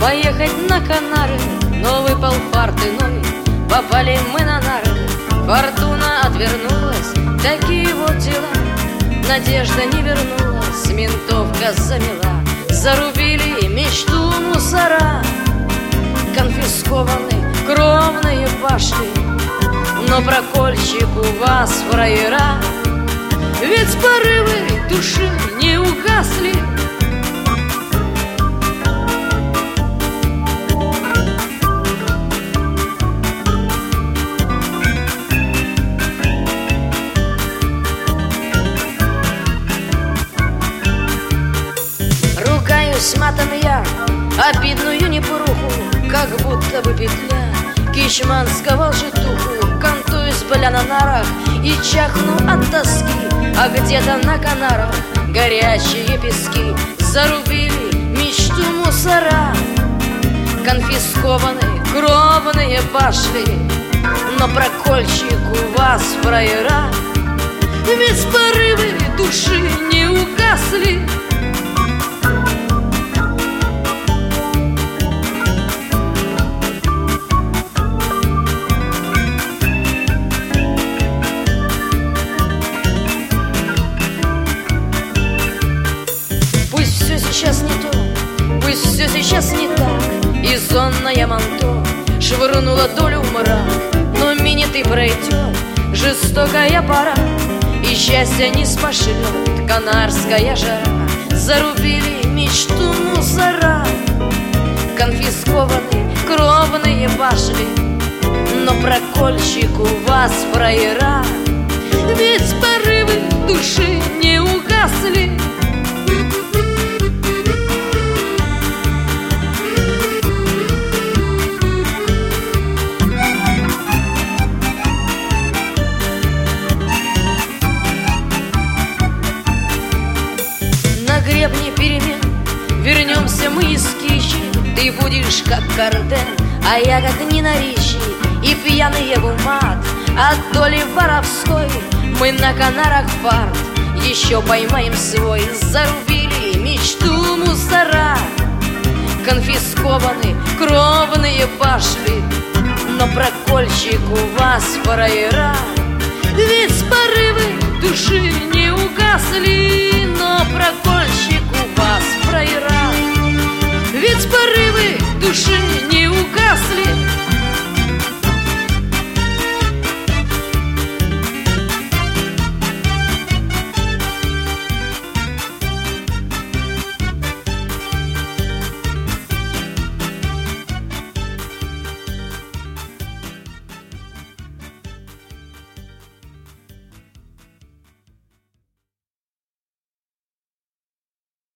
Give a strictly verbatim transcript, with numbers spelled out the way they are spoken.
поехать на Канары. Но выпал фарт иной, попали мы на нары. Фортуна отвернулась, такие вот дела. Надежда не вернулась, ментовка замела. Зарубили мечту мусора. Конфискованы кровные пашни, но прокольчик у вас фраера. Ведь порывы души не угасли. Ругаюсь матом я, обидную непоруху, как будто бы петля кичманского житуху. Кантуюсь, бля, на нарах и чахну от тоски. А где-то на Канарах горячие пески. Зарубили мечту мусора. Конфискованы кровные башли, но прокольчик у вас фраера. Ведь порывы души не угасли. Сейчас не то, пусть все сейчас не так. И сонная манто швырнула долю в мрак. Но минет и пройдет жестокая пора, и счастье не спошлет канарская жара. Зарубили мечту мусора. Конфискованы кровные башли, но прокольчик у вас фраера. Ведь порывы души не угасли. На гребне перемен вернемся мы из Кичи. Ты будешь как Карден, а я как Ненаричи. И пьяные в умат от доли воровской мы на Канарах фарт еще поймаем свой. Зарубили мечту мусора. Конфискованы кровные башли, но прокольчик у вас фраера. Ведь порывы души не угасли, но прокольчик у вас фраера. Ведь порывы души